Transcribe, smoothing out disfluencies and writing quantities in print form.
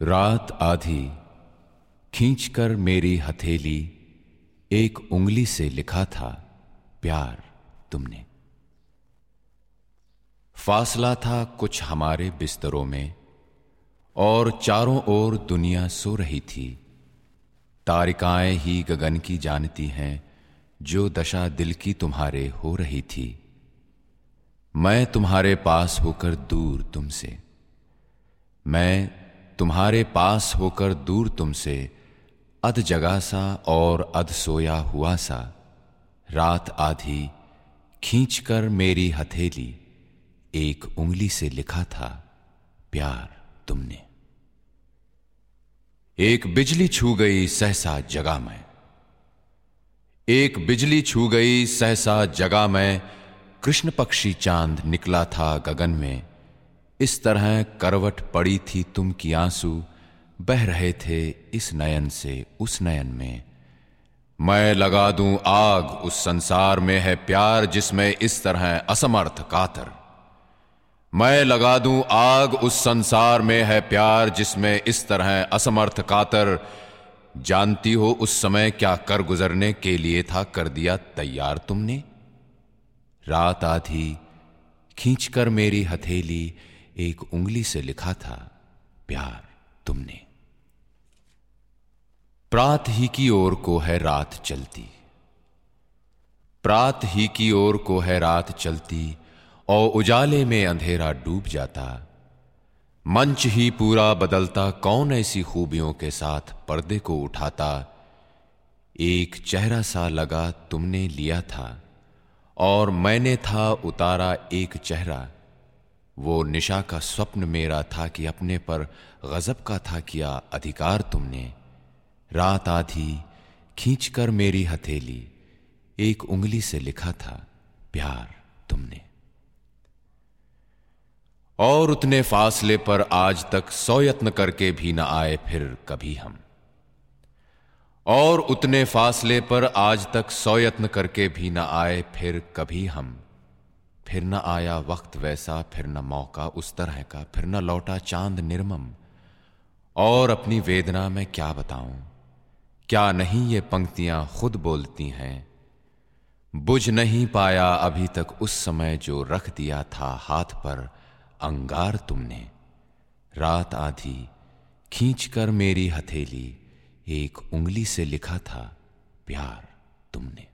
रात आधी खींचकर मेरी हथेली, एक उंगली से लिखा था प्यार तुमने। फासला था कुछ हमारे बिस्तरों में और चारों ओर दुनिया सो रही थी। तारिकाएं ही गगन की जानती हैं जो दशा दिल की तुम्हारे हो रही थी। मैं तुम्हारे पास होकर दूर तुमसे, मैं तुम्हारे पास होकर दूर तुमसे, अध जगा सा और अध सोया हुआ सा। रात आधी खींचकर मेरी हथेली, एक उंगली से लिखा था प्यार तुमने। एक बिजली छू गई सहसा जगा मैं, एक बिजली छू गई सहसा जगा मैं। कृष्ण पक्षी चांद निकला था गगन में। इस तरह करवट पड़ी थी तुम की आंसू, बह रहे थे इस नयन से उस नयन में। मैं लगा दूं आग उस संसार में है प्यार जिसमें इस तरह असमर्थ कातर। मैं लगा दूं आग उस संसार में है प्यार जिसमें इस तरह असमर्थ कातर। जानती हो उस समय क्या कर गुजरने के लिए था कर दिया तैयार तुमने। रात आधी खींचकर मेरी हथेली, एक उंगली से लिखा था प्यार तुमने। प्रात ही की ओर को है रात चलती, प्रात ही की ओर को है रात चलती और उजाले में अंधेरा डूब जाता। मंच ही पूरा बदलता कौन ऐसी खूबियों के साथ पर्दे को उठाता। एक चेहरा सा लगा तुमने लिया था और मैंने था उतारा एक चेहरा। वो निशा का स्वप्न मेरा था कि अपने पर गजब का था किया अधिकार तुमने। रात आधी खींचकर मेरी हथेली, एक उंगली से लिखा था प्यार तुमने। और उतने फासले पर आज तक 100 यत्न करके भी न आए फिर कभी हम। और उतने फासले पर आज तक 100 यत्न करके भी न आए फिर कभी हम। फिर न आया वक्त वैसा, फिर न मौका उस तरह का, फिर न लौटा चांद निर्मम। और अपनी वेदना में क्या बताऊं, क्या नहीं ये पंक्तियां खुद बोलती हैं। बुझ नहीं पाया अभी तक उस समय जो रख दिया था हाथ पर अंगार तुमने। रात आधी खींचकर मेरी हथेली, एक उंगली से लिखा था प्यार तुमने।